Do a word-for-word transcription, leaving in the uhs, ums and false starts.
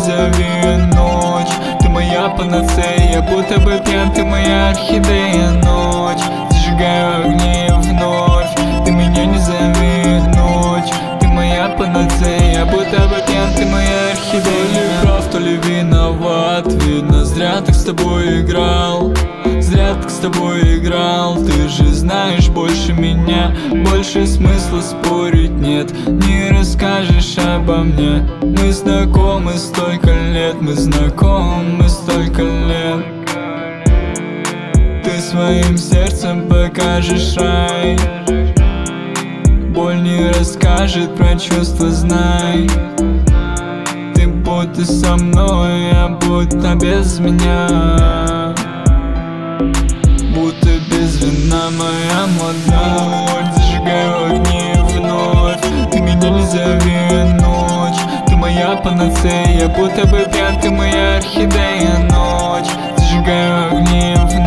зови, ночь. Ты моя панацея, будто бы пьян, ты моя орхидея, ночь. Зажигаю огни вновь, ты меня не зови, ночь. Ты моя панацея, будто бы пьян, ты моя орхидея. То ли прав, то ли виноват, видно, зря так с тобой играл. Зря так с тобой играл, ты же знаешь больше меня. Больше смысла спорить нет, не расскажешь обо мне. Мы знакомы столько лет, мы знакомы столько лет. Ты своим сердцем покажешь рай, боль не расскажет про чувства, знай. Ты будто со мной, а будто без меня. Будто без вина моя молодая. Зажигаю огни вновь, ты меня не зови, ночь. Ты моя панацея, будто бы пьян, ты моя орхидея, ночь. Зажигаю огни вновь.